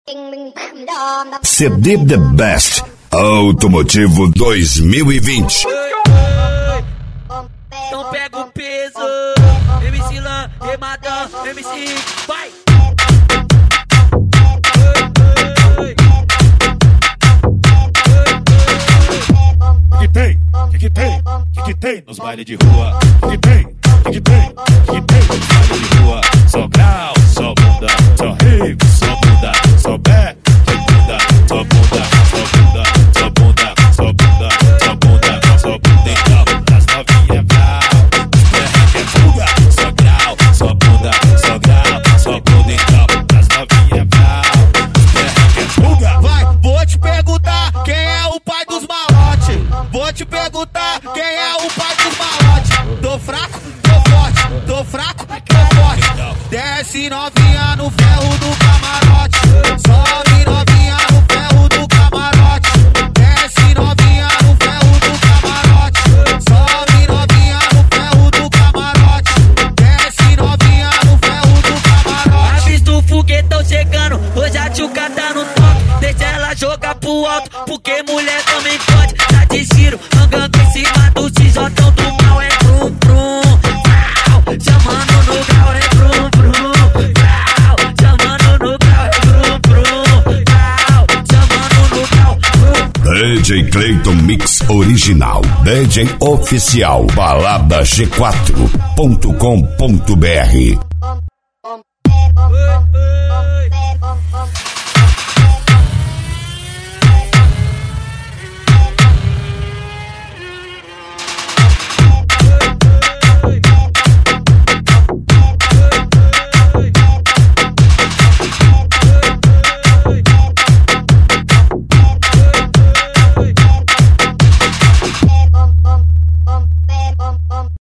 CD The Best Automotivo 2020. Então pega o peso, MC Lan, Remadão, MC, vai! Que tem nos bailes de rua? Que tem nos bailes de rua? Só grau, só bunda, só rave, só bunda, só back, só bunda, só bunda, só bunda, só bunda, só bunda, só bunda, então das novinhas grau, é fuga, só grau, só bunda, só grau, só bunda, então das novinhas grau, é fuga. Vai, vou te perguntar quem é o pai dos malotes. Vou te perguntar quem é o pai dos malotes. Tô fraco, tô forte, tô fraco, tô forte. Desce novinha no ferro do camarote. Sobe novinha no ferro do camarote. Desce novinha no ferro do camarote. Sobe novinha no ferro do camarote. Desce novinha no ferro do camarote. Avista o foguetão chegando, hoje a tchuca tá no toque. Deixa ela jogar pro alto, porque mulher também pode. Tá de giro, mangando em cima do xijotão do mal. É brum brum, brau, chamando no grau. É brum brum, brau, chamando no grau. É brum brum, brau, chamando no grau. DJ Clayton Mix Original, DJ Oficial, baladaG4.com.br.